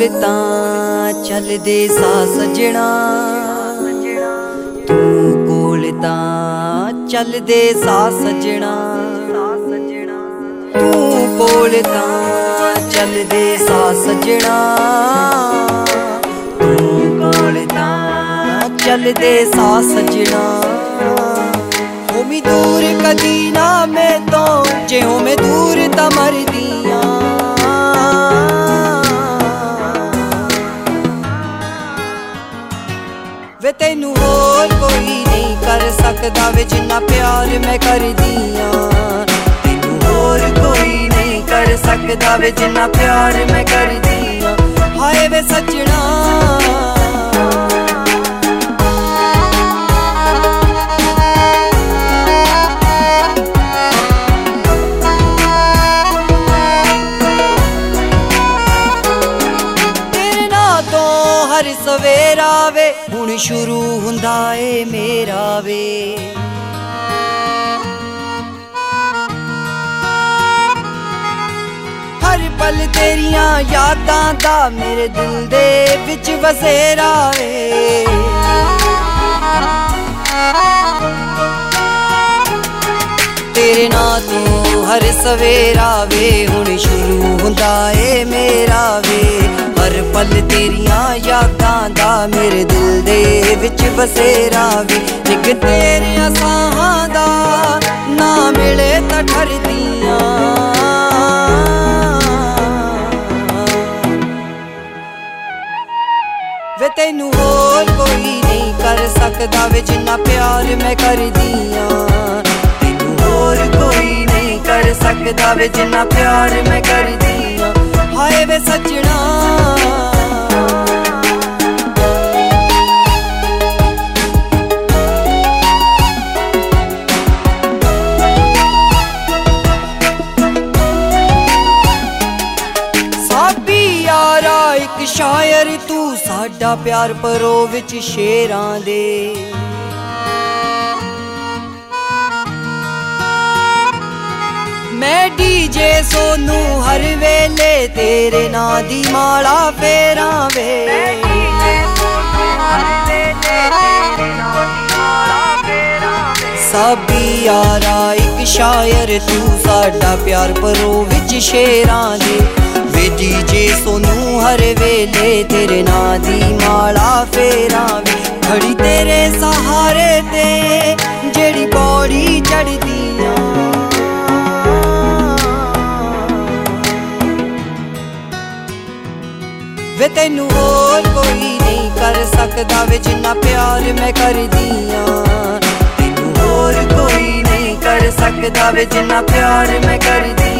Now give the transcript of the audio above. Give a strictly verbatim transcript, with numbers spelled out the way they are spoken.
कोल तां चलदे सा सजना, तू कोल तां चलदे सा सजना, तू कोल तां चलदे सा सजना, तू कोल तां चलदे सा सजना। होमी दूर कदी ना मैं तो जे हो मैं दूर तां मरदियां, वे तैनू होर कोई नहीं कर सकदा वे जिन्ना प्यार मैं करदियां, तैनू होर कोई नहीं कर सकदा वे जिन्ना प्यार मैं करदियां। हाय वे सजना हर सवेरा वे हुण शुरू हुंदा ए मेरा वे, हर पल तेरियां यादां दा मेरे दिल दे विच बसेरा वे। तेरे नां तो हर सवेरा वे हुण शुरू हुंदा ए मेरा वे, हर पल तेरियां यादां दा मेरे दिल दे विच बसेरा वे। निक तेरियां साहां दा ना मिले तां ठरदियां, वे तैनू होर कोई नहीं कर सकदा वे जिन्ना प्यार मैं करदियां, तैनू होर कोई नहीं कर सकदा वे जिन्ना प्यार मैं करदियां। हाय वे सजना साबी यारा एक शायर तू साडा प्यार परो विच शेरां दे, मैं डीजे सोनू हर वेले तेरे नां दी माला फेरां वे। साबी यारा एक शायर तू साडा प्यार परो विच शेरां दे, वे डीजे सोनू हर वेले तेरे नां दी माला फेरां वे। खड़ी तेरे सहारे ते जेड़ी पौड़ी चढ़दियां, वे तैनू होर कोई नहीं कर सकदा वे जिन्ना प्यार मैं करदियां, तैनू होर कोई नहीं कर सकदा वे जिन्ना प्यार मैं करदियां।